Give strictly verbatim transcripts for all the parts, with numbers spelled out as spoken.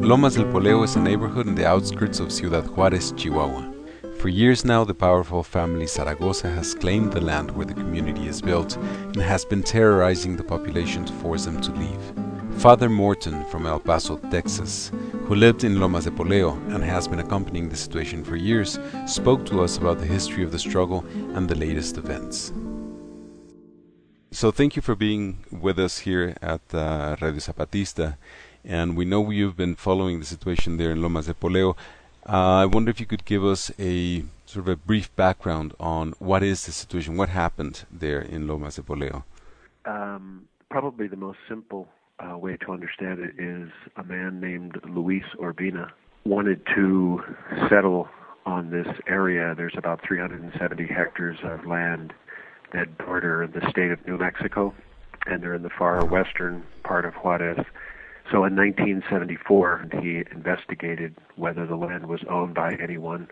Lomas del Poleo is a neighborhood in the outskirts of Ciudad Juárez, Chihuahua. For years now, the powerful family Zaragoza has claimed the land where the community is built and has been terrorizing the population to force them to leave. Father Morton from El Paso, Texas, who lived in Lomas del Poleo and has been accompanying the situation for years, spoke to us about the history of the struggle and the latest events. So thank you for being with us here at uh, Radio Zapatista. And we know you've been following the situation there in Lomas del Poleo. Uh, I wonder if you could give us a sort of a brief background on what is the situation, what happened there in Lomas del Poleo. Um, probably the most simple uh, way to understand it is a man named Luis Urbina wanted to settle on this area. There's about three hundred seventy hectares of land that border the state of New Mexico, and they're in the far western part of Juarez. So in nineteen seventy-four, he investigated whether the land was owned by anyone.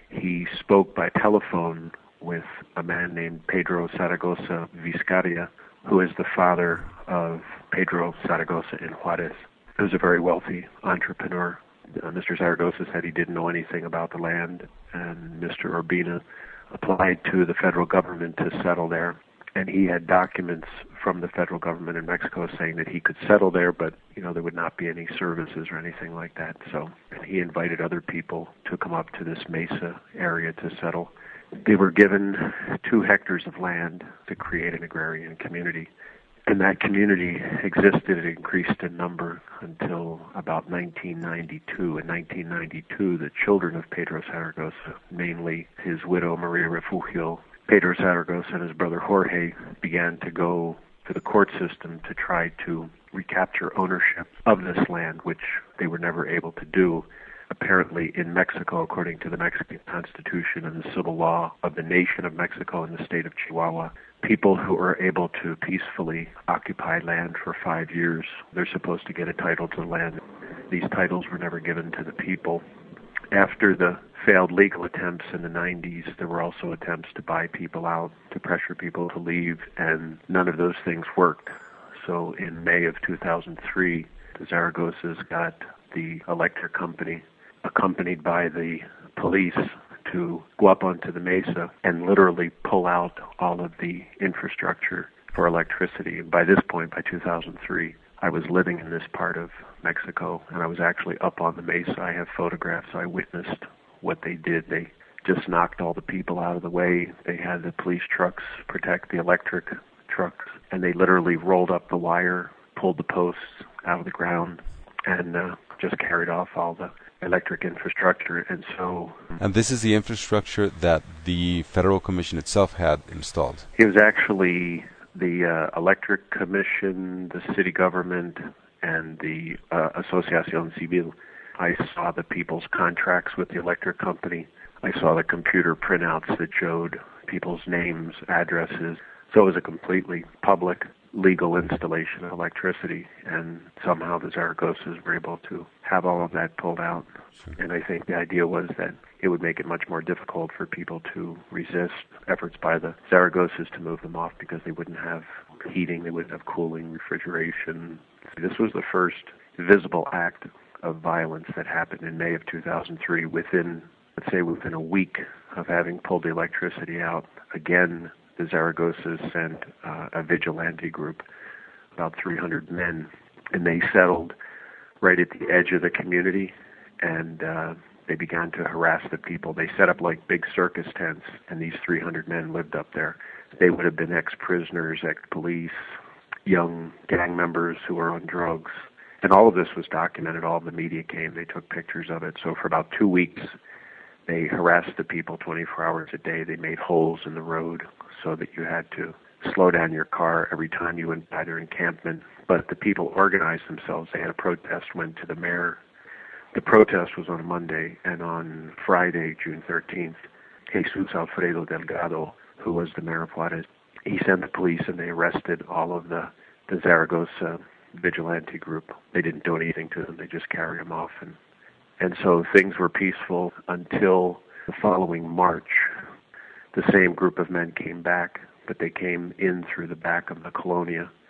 He spoke by telephone with a man named Pedro Zaragoza Vizcarra, who is the father of Pedro Zaragoza in Juarez. He was a very wealthy entrepreneur. Uh, Mister Zaragoza said he didn't know anything about the land, and Mister Urbina applied to the federal government to settle there. And he had documents from the federal government in Mexico saying that he could settle there, but, you know, there would not be any services or anything like that. So he invited other people to come up to this mesa area to settle. They were given two hectares of land to create an agrarian community. And that community existed, it increased in number until about nineteen ninety-two. In nineteen ninety-two, the children of Pedro Zaragoza, mainly his widow Maria Refugio, Pedro Zaragoza and his brother Jorge, began to go to the court system to try to recapture ownership of this land, which they were never able to do. Apparently in Mexico, according to the Mexican Constitution and the civil law of the nation of Mexico and the state of Chihuahua, people who are able to peacefully occupy land for five years, they're supposed to get a title to the land. These titles were never given to the people. After the failed legal attempts in the nineties, there were also attempts to buy people out, to pressure people to leave, and none of those things worked. So in May of two thousand three, the Zaragozas got the electric company, accompanied by the police, to go up onto the mesa and literally pull out all of the infrastructure for electricity. And by this point, by two thousand three, I was living in this part of Mexico, and I was actually up on the mesa. I have photographs. I witnessed what they did. They just knocked all the people out of the way. They had the police trucks protect the electric trucks, and they literally rolled up the wire, pulled the posts out of the ground, and uh, just carried off all the electric infrastructure. And so... And this is the infrastructure that the Federal Commission itself had installed? It was actually the uh, Electric Commission, the city government, and the uh, Asociación Civil. I saw the people's contracts with the electric company. I saw the computer printouts that showed people's names, addresses. So it was a completely public, legal installation of electricity, and somehow the Zaragozas were able to have all of that pulled out. Sure. And I think the idea was that it would make it much more difficult for people to resist efforts by the Zaragozas to move them off, because they wouldn't have heating, they wouldn't have cooling, refrigeration. This was the first visible act of violence that happened in May of two thousand three. Within, let's say, within a week of having pulled the electricity out, again, the Zaragozas sent uh, a vigilante group, about three hundred men, and they settled right at the edge of the community, and uh, they began to harass the people. They set up like big circus tents, and these three hundred men lived up there. They would have been ex-prisoners, ex-police, young gang members who were on drugs, and all of this was documented. All of the media came, they took pictures of it. So for about two weeks, they harassed the people twenty-four hours a day. They made holes in the road so that you had to slow down your car every time you went by their encampment. But the people organized themselves. They had a protest, went to the mayor. The protest was on Monday, and on Friday, June thirteenth, Jesus Alfredo Delgado, who was the mayor of Juarez, he sent the police, and they arrested all of the, the Zaragoza vigilante group. They didn't do anything to them. They just carried them off. And, and so things were peaceful until the following March. The same group of men came back, but they came in through the back of the Colonia,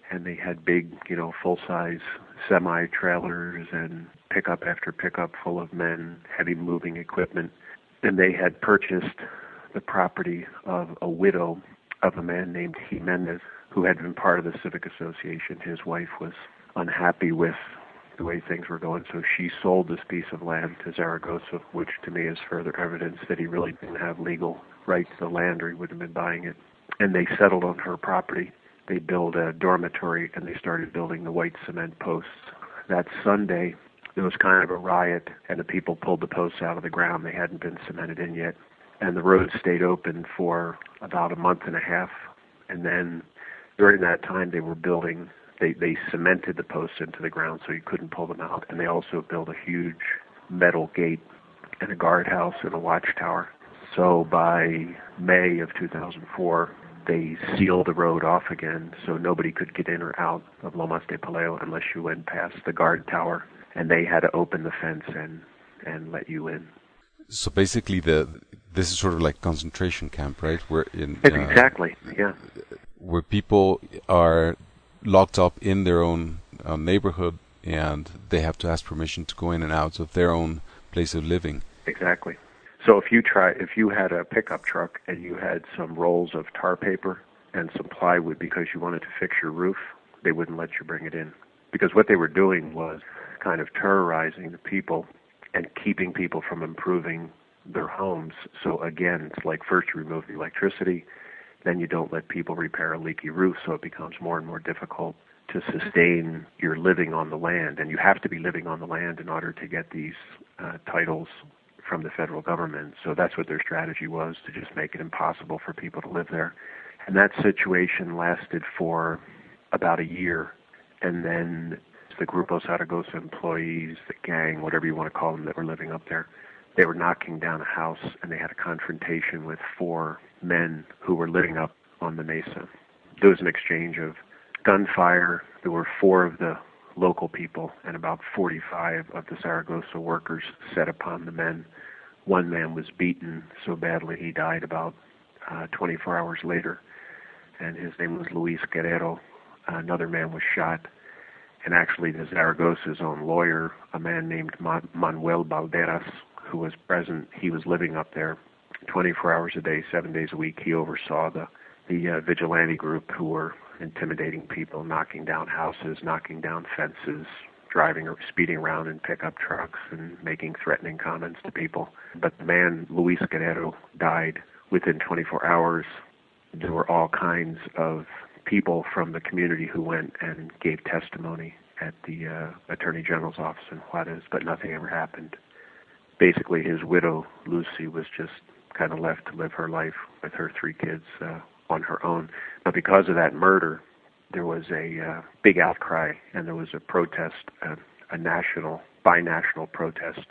and they had big, you know, full-size semi-trailers and pickup after pickup full of men, heavy moving equipment. And they had purchased the property of a widow of a man named Jimenez, who had been part of the Civic Association. His wife was unhappy with the way things were going, so she sold this piece of land to Zaragoza, which to me is further evidence that he really didn't have legal right to the land, or he wouldn't have been buying it. And they settled on her property. They built a dormitory, and they started building the white cement posts. That Sunday, there was kind of a riot, and the people pulled the posts out of the ground. They hadn't been cemented in yet. And the road stayed open for about a month and a half. And then during that time, they were building, they, they cemented the posts into the ground so you couldn't pull them out. And they also built a huge metal gate and a guardhouse and a watchtower. So by May of two thousand four, they sealed the road off again so nobody could get in or out of Lomas de Paleo unless you went past the guard tower. And they had to open the fence and, and let you in. So basically, the this is sort of like concentration camp, right? Where in uh, exactly, yeah. Where people are locked up in their own uh, neighborhood, and they have to ask permission to go in and out of their own place of living. Exactly. So if you try, if you had a pickup truck and you had some rolls of tar paper and some plywood because you wanted to fix your roof, they wouldn't let you bring it in, because what they were doing was kind of terrorizing the people and keeping people from improving their homes. So again, it's like first you remove the electricity, then you don't let people repair a leaky roof, so it becomes more and more difficult to sustain your living on the land. And you have to be living on the land in order to get these uh, titles from the federal government. So that's what their strategy was, to just make it impossible for people to live there. And that situation lasted for about a year. And then the Grupo Zaragoza employees, the gang, whatever you want to call them, that were living up there, they were knocking down a house, and they had a confrontation with four men who were living up on the mesa. There was an exchange of gunfire. There were four of the local people and about forty-five of the Zaragoza workers set upon the men. One man was beaten so badly he died about uh, twenty-four hours later, and his name was Luis Guerrero. Another man was shot. And actually, the Zaragoza's own lawyer, a man named Manuel Balderas, who was present, he was living up there twenty-four hours a day, seven days a week. He oversaw the, the uh, vigilante group who were intimidating people, knocking down houses, knocking down fences, driving or speeding around in pickup trucks and making threatening comments to people. But the man, Luis Guerrero, died within twenty-four hours. There were all kinds of people from the community who went and gave testimony at the uh, Attorney General's office in Juarez, but nothing ever happened. Basically, his widow, Lucy, was just kind of left to live her life with her three kids uh, on her own. But because of that murder, there was a uh, big outcry, and there was a protest, uh, a national, binational protest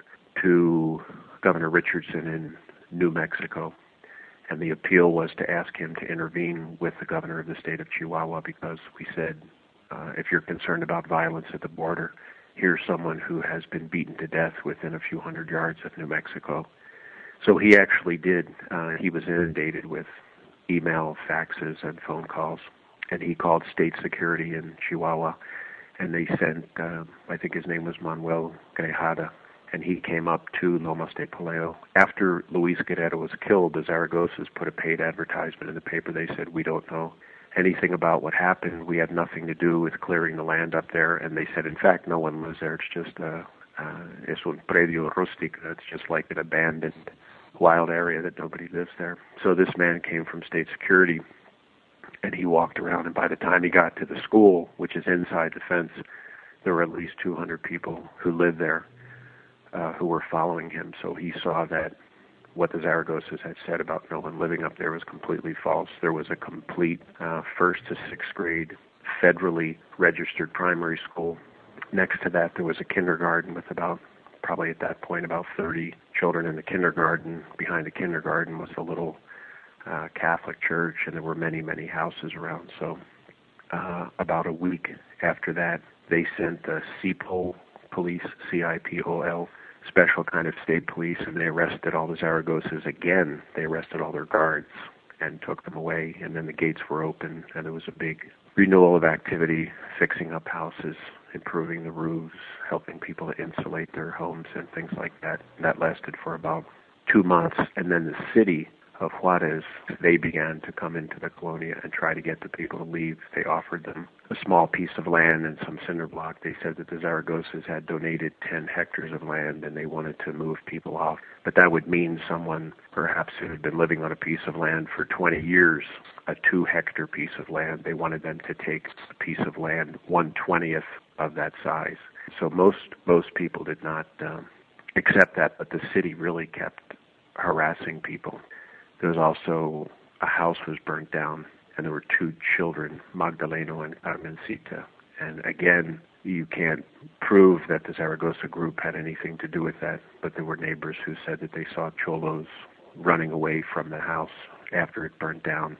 to Governor Richardson in New Mexico. And the appeal was to ask him to intervene with the governor of the state of Chihuahua, because we said, uh, if you're concerned about violence at the border, here's someone who has been beaten to death within a few hundred yards of New Mexico. So he actually did. Uh, he was inundated with email, faxes, and phone calls. And he called state security in Chihuahua, and they sent, uh, I think his name was Manuel Grejada, and he came up to Lomas de Paleo. After Luis Guerrero was killed, the Zaragozas put a paid advertisement in the paper. They said, we don't know anything about what happened. We had nothing to do with clearing the land up there. And they said, in fact, no one lives there. It's just a, uh, es un predio rústico. It's just like an abandoned wild area that nobody lives there. So this man came from state security, and he walked around. And by the time he got to the school, which is inside the fence, there were at least two hundred people who lived there, Uh, who were following him. So he saw that what the Zaragozas had said about no one living up there was completely false. There was a complete uh, first to sixth grade federally registered primary school. Next to that, there was a kindergarten with about, probably at that point, about thirty children in the kindergarten. Behind the kindergarten was a little uh, Catholic church, and there were many, many houses around. So uh, about a week after that, they sent the C I P O L police, C I P O L, special kind of state police, and they arrested all the Zaragozas again. They arrested all their guards, and took them away, and then the gates were open, and there was a big renewal of activity, fixing up houses, improving the roofs, helping people to insulate their homes and things like that. That lasted for about two months, and then the city of Juarez, they began to come into the colonia and try to get the people to leave. They offered them a small piece of land and some cinder block. They said that the Zaragozas had donated ten hectares of land and they wanted to move people off. But that would mean someone perhaps who had been living on a piece of land for twenty years, a two-hectare piece of land. They wanted them to take a piece of land one twentieth of that size. So most most people did not um, accept that, but the city really kept harassing people. There was also a house was burnt down, and there were two children, Magdaleno and Carmencita. And again, you can't prove that the Zaragoza group had anything to do with that, but there were neighbors who said that they saw cholos running away from the house after it burnt down.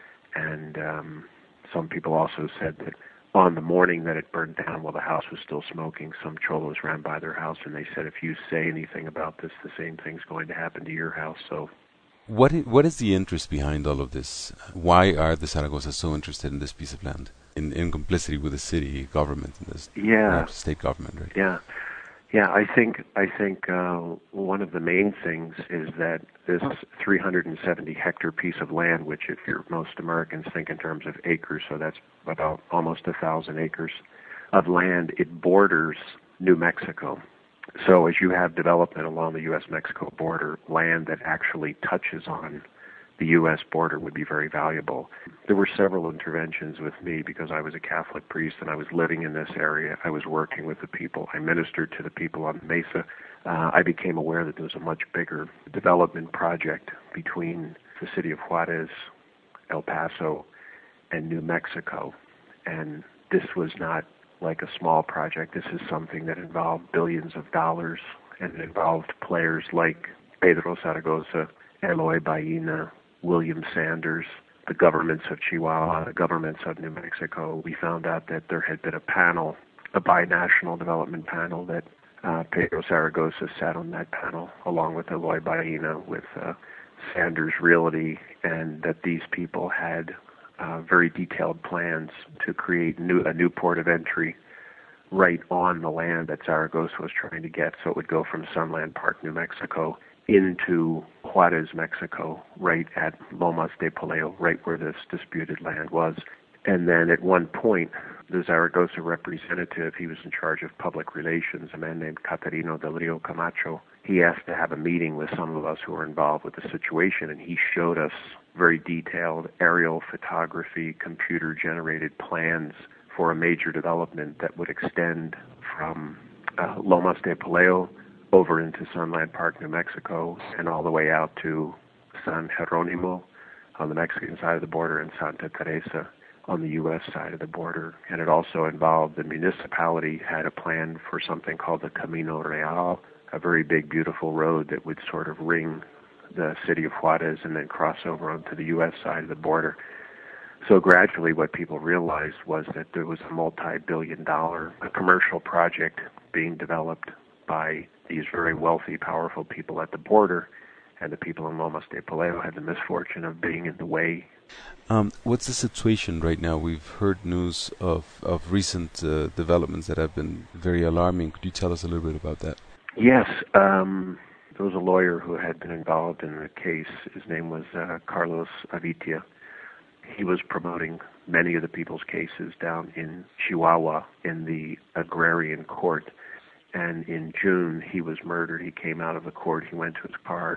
And um, some people also said that on the morning that it burned down, while the house was still smoking, some cholos ran by their house, and they said, if you say anything about this, the same thing's going to happen to your house. So What is, what is the interest behind all of this? Why are the Zaragozas so interested in this piece of land, in, in complicity with the city government and the yeah, state government, right? Yeah, yeah. I think I think uh, one of the main things is that this three hundred seventy hectare piece of land, which if you're most Americans think in terms of acres, so that's about almost a thousand acres of land. It borders New Mexico. So as you have development along the U S Mexico border, land that actually touches on the U S border would be very valuable. There were several interventions with me because I was a Catholic priest and I was living in this area. I was working with the people. I ministered to the people on the Mesa. Uh, I became aware that there was a much bigger development project between the city of Juarez, El Paso, and New Mexico. And this was not like a small project. This is something that involved billions of dollars, and it involved players like Pedro Zaragoza, Eloy Baena, William Sanders, the governments of Chihuahua, the governments of New Mexico. We found out that there had been a panel, a binational development panel, that uh, Pedro Zaragoza sat on that panel along with Eloy Baena, with uh, Sanders Realty, and that these people had Uh, very detailed plans to create new, a new port of entry right on the land that Zaragoza was trying to get. So it would go from Sunland Park, New Mexico, into Juarez, Mexico, right at Lomas de Poleo, right where this disputed land was. And then at one point, the Zaragoza representative, he was in charge of public relations, a man named Caterino del Rio Camacho. He asked to have a meeting with some of us who were involved with the situation, and he showed us very detailed aerial photography, computer-generated plans for a major development that would extend from uh, Lomas de Poleo over into Sunland Park, New Mexico, and all the way out to San Jeronimo on the Mexican side of the border and Santa Teresa on the U S side of the border. And it also involved the municipality had a plan for something called the Camino Real, a very big, beautiful road that would sort of ring the city of Juarez and then cross over onto the U S side of the border. So gradually what people realized was that there was a multi-billion dollar a commercial project being developed by these very wealthy, powerful people at the border, and the people in Lomas de Poleo had the misfortune of being in the way. Um, what's the situation right now? We've heard news of, of recent uh, developments that have been very alarming. Could you tell us a little bit about that? Yes. Um, there was a lawyer who had been involved in the case. His name was uh, Carlos Avitia. He was promoting many of the people's cases down in Chihuahua in the agrarian court. And in June, he was murdered. He came out of the court. He went to his car,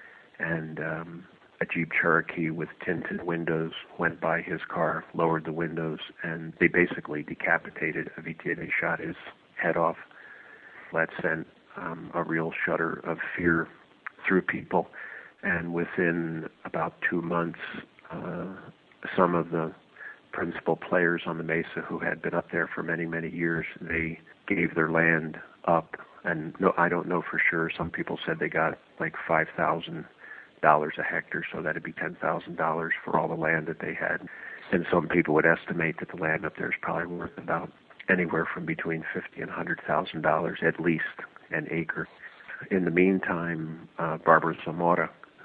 and um, a Jeep Cherokee with tinted windows went by his car, lowered the windows, and they basically decapitated Avitia. They shot his head off. That sent um, a real shudder of fear through people. And within about two months, uh, some of the principal players on the Mesa who had been up there for many, many years, they gave their land up. And no, I don't know for sure. Some people said they got like five thousand dollars a hectare, so that'd be ten thousand dollars for all the land that they had. And some people would estimate that the land up there is probably worth about anywhere from between fifty and one hundred thousand dollars at least an acre. In the meantime, uh, Barbara Zamora,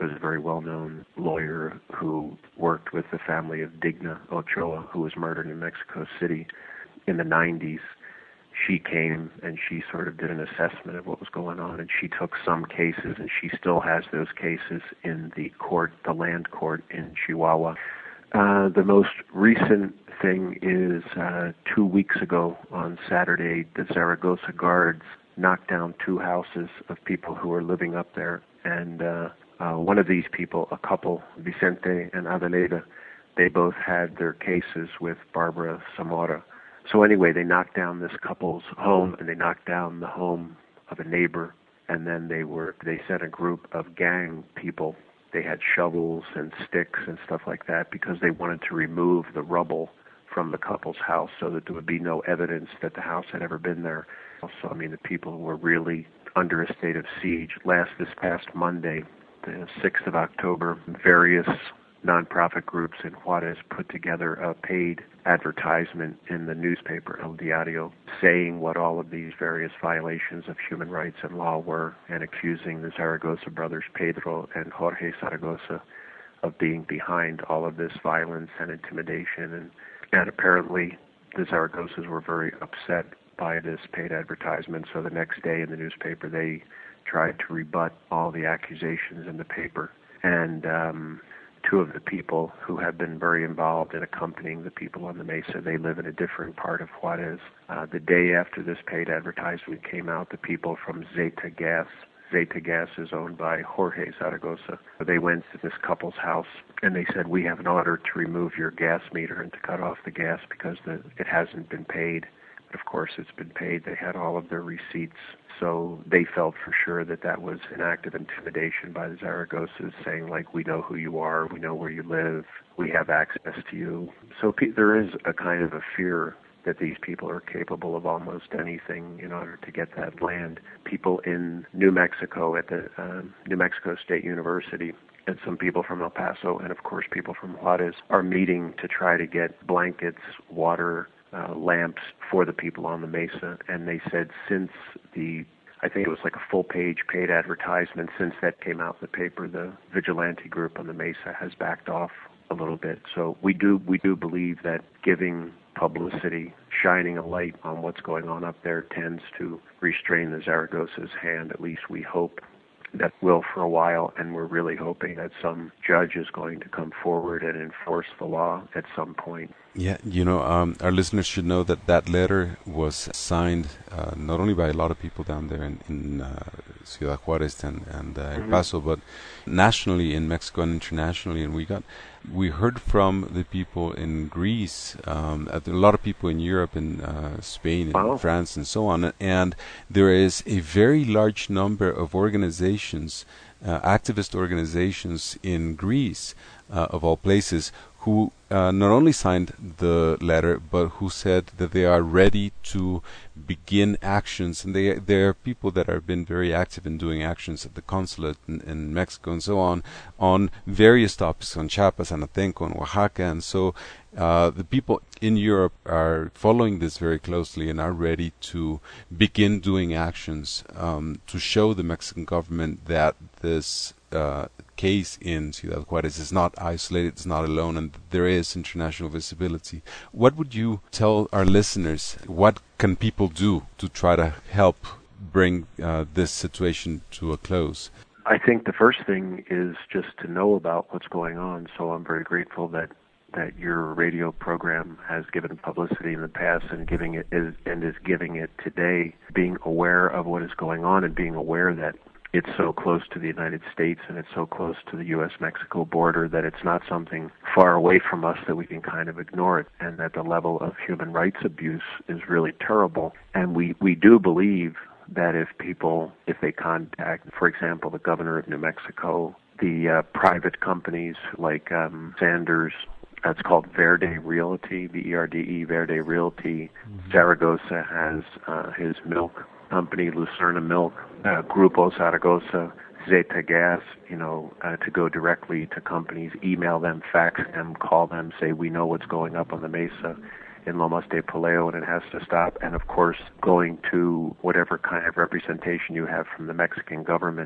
Mexico is a very well-known lawyer who worked with the family of Digna Ochoa, who was murdered in Mexico City in the nineties. She came and she sort of did an assessment of what was going on, and she took some cases, and she still has those cases in the court, the land court in Chihuahua. Uh, the most recent thing is uh, two weeks ago on Saturday, the Zaragoza Guards knocked down two houses of people who were living up there, and uh, uh, one of these people, a couple, Vicente and Adelaida, they both had their cases with Barbara Zamora. So anyway, they knocked down this couple's home, and they knocked down the home of a neighbor, and then they were they sent a group of gang people. They had shovels and sticks and stuff like that because they wanted to remove the rubble from the couple's house so that there would be no evidence that the house had ever been there. So, I mean, the people were really under a state of siege. Last, this past Monday, the sixth of October, various nonprofit groups in Juarez put together a paid advertisement in the newspaper, El Diario, saying what all of these various violations of human rights and law were, and accusing the Zaragoza brothers, Pedro and Jorge Zaragoza, of being behind all of this violence and intimidation. And, and apparently the Zaragozas were very upset by this paid advertisement, so the next day in the newspaper they tried to rebut all the accusations in the paper. And um, two of the people who have been very involved in accompanying the people on the Mesa, they live in a different part of Juarez. Uh, the day after this paid advertisement came out, the people from Zeta Gas, Zeta Gas is owned by Jorge Zaragoza. They went to this couple's house and they said, we have an order to remove your gas meter and to cut off the gas because the, it hasn't been paid. But of course it's been paid. They had all of their receipts. So they felt for sure that that was an act of intimidation by the Zaragozas, saying, like, we know who you are, we know where you live, we have access to you. So pe- there is a kind of a fear that these people are capable of almost anything in order to get that land. People in New Mexico at the um, New Mexico State University, and some people from El Paso, and of course people from Juarez, are meeting to try to get blankets, water, uh, lamps for the people on the Mesa. And they said since the, I think it was like a full-page paid advertisement, since that came out in the paper, the vigilante group on the Mesa has backed off a little bit. So we do we do believe that giving publicity, shining a light on what's going on up there, tends to restrain the Zaragoza's hand. At least we hope that will for a while, and we're really hoping that some judge is going to come forward and enforce the law at some point. Yeah, you know, um, our listeners should know that that letter was signed uh, not only by a lot of people down there in, in uh, Ciudad Juarez and, and uh, El Paso, mm-hmm. but nationally in Mexico and internationally. And we got, we heard from the people in Greece, um, a lot of people in Europe, in uh, Spain, and wow. France, and so on. And there is a very large number of organizations, uh, activist organizations in Greece, uh, of all places, who uh, not only signed the letter, but who said that they are ready to begin actions. And they they are people that have been very active in doing actions at the consulate in, in Mexico and so on, on various topics, on Chiapas, Anatenco, and Oaxaca. And so uh, the people in Europe are following this very closely and are ready to begin doing actions um, to show the Mexican government that this uh, case in Ciudad Juarez is not isolated, it's not alone, and there is international visibility. What would you tell our listeners? What can people do to try to help bring uh, this situation to a close? I think the first thing is just to know about what's going on. So I'm very grateful that that your radio program has given publicity in the past and giving it is, and is giving it today. Being aware of what is going on and being aware that it's so close to the United States and it's so close to the U S Mexico border that it's not something far away from us that we can kind of ignore it, and that the level of human rights abuse is really terrible. And we, we do believe that if people, if they contact, for example, the governor of New Mexico, the uh, private companies like um, Sanders, it's called Verde Realty, V E R D E, Verde Realty. Mm-hmm. Zaragoza has uh, his milk company, Lucerna Milk, uh, Grupo Zaragoza, Zeta Gas, you know, uh, to go directly to companies, email them, fax them, call them, say, we know what's going up on the Mesa in Lomas de Poleo and it has to stop. And of course, going to whatever kind of representation you have from the Mexican government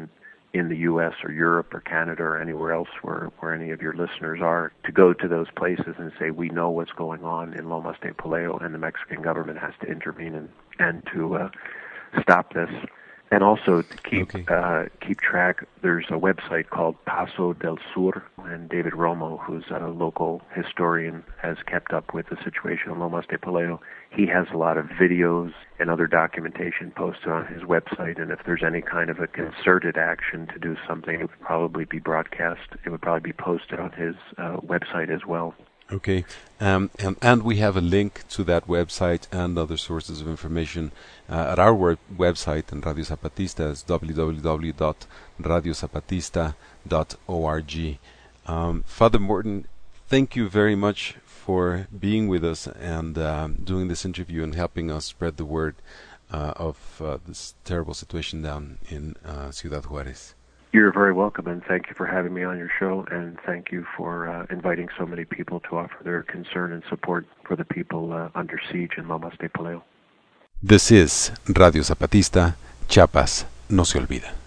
in the U S or Europe or Canada or anywhere else where, where any of your listeners are, to go to those places and say, we know what's going on in Lomas de Pelayo, and the Mexican government has to intervene and, and to uh, stop this. And also to keep okay. uh, keep track. There's a website called Paso del Sur, and David Romo, who's a local historian, has kept up with the situation in Lomas de Pelayo. He has a lot of videos and other documentation posted on his website, and if there's any kind of a concerted action to do something, it would probably be broadcast. It would probably be posted on his uh, website as well. Okay, um, and, and we have a link to that website and other sources of information uh, at our web- website in Radio Zapatista. It's w w w dot radio zapatista dot org. Um, Father Morton, thank you very much for being with us and uh, doing this interview and helping us spread the word uh, of uh, this terrible situation down in uh, Ciudad Juárez. You're very welcome, and thank you for having me on your show, and thank you for uh, inviting so many people to offer their concern and support for the people uh, under siege in Lomas de Pelayo. This is Radio Zapatista, Chiapas no se olvida.